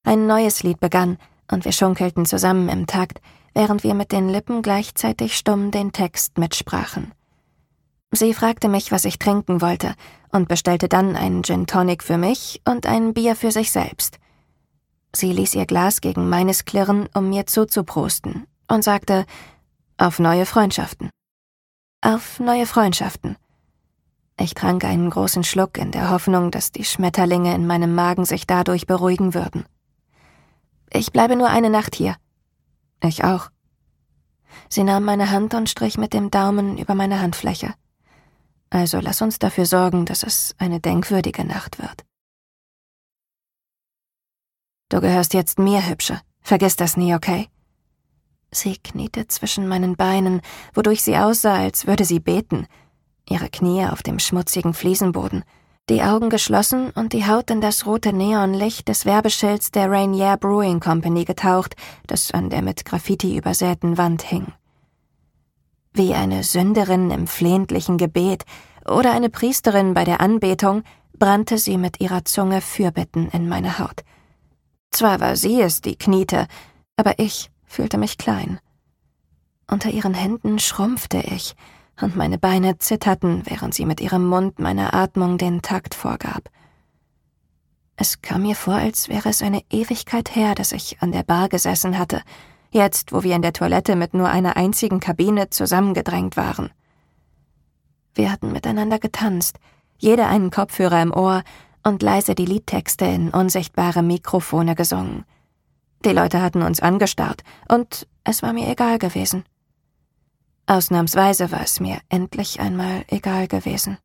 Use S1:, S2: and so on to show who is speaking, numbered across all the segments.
S1: Ein neues Lied begann, und wir schunkelten zusammen im Takt, während wir mit den Lippen gleichzeitig stumm den Text mitsprachen. Sie fragte mich, was ich trinken wollte, und bestellte dann einen Gin Tonic für mich und ein Bier für sich selbst. Sie ließ ihr Glas gegen meines klirren, um mir zuzuprosten, und sagte: »Auf neue Freundschaften.« Auf neue Freundschaften. Ich trank einen großen Schluck in der Hoffnung, dass die Schmetterlinge in meinem Magen sich dadurch beruhigen würden. »Ich bleibe nur eine Nacht hier.« »Ich auch.« Sie nahm meine Hand und strich mit dem Daumen über meine Handfläche. »Also lass uns dafür sorgen, dass es eine denkwürdige Nacht wird.« »Du gehörst jetzt mir, Hübsche. Vergiss das nie, okay?« Sie kniete zwischen meinen Beinen, wodurch sie aussah, als würde sie beten, ihre Knie auf dem schmutzigen Fliesenboden, die Augen geschlossen und die Haut in das rote Neonlicht des Werbeschilds der Rainier Brewing Company getaucht, das an der mit Graffiti übersäten Wand hing. Wie eine Sünderin im flehentlichen Gebet oder eine Priesterin bei der Anbetung brannte sie mit ihrer Zunge Fürbitten in meine Haut. Zwar war sie es, die kniete, aber ich fühlte mich klein. Unter ihren Händen schrumpfte ich, und meine Beine zitterten, während sie mit ihrem Mund meiner Atmung den Takt vorgab. Es kam mir vor, als wäre es eine Ewigkeit her, dass ich an der Bar gesessen hatte, jetzt, wo wir in der Toilette mit nur einer einzigen Kabine zusammengedrängt waren. Wir hatten miteinander getanzt, jeder einen Kopfhörer im Ohr und leise die Liedtexte in unsichtbare Mikrofone gesungen. Die Leute hatten uns angestarrt, und es war mir egal gewesen. Ausnahmsweise war es mir endlich einmal egal gewesen.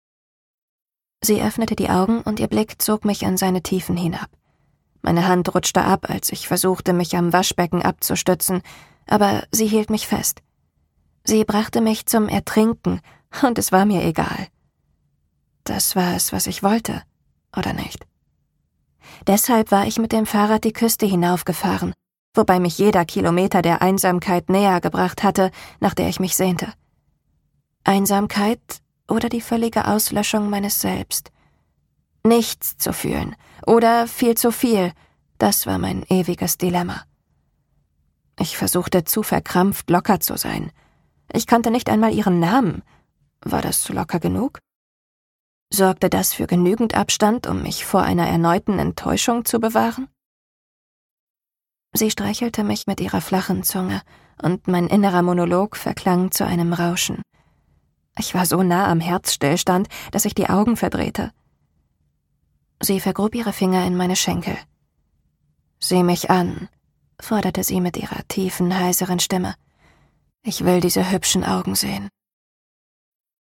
S1: Sie öffnete die Augen und ihr Blick zog mich an seine Tiefen hinab. Meine Hand rutschte ab, als ich versuchte, mich am Waschbecken abzustützen, aber sie hielt mich fest. Sie brachte mich zum Ertrinken, und es war mir egal. Das war es, was ich wollte, oder nicht? Deshalb war ich mit dem Fahrrad die Küste hinaufgefahren, wobei mich jeder Kilometer der Einsamkeit näher gebracht hatte, nach der ich mich sehnte. Einsamkeit oder die völlige Auslöschung meines Selbst. Nichts zu fühlen oder viel zu viel, das war mein ewiges Dilemma. Ich versuchte zu verkrampft, locker zu sein. Ich kannte nicht einmal ihren Namen. War das locker genug? Sorgte das für genügend Abstand, um mich vor einer erneuten Enttäuschung zu bewahren? Sie streichelte mich mit ihrer flachen Zunge, und mein innerer Monolog verklang zu einem Rauschen. Ich war so nah am Herzstillstand, dass ich die Augen verdrehte. Sie vergrub ihre Finger in meine Schenkel. »Sieh mich an«, forderte sie mit ihrer tiefen, heiseren Stimme. »Ich will diese hübschen Augen sehen.«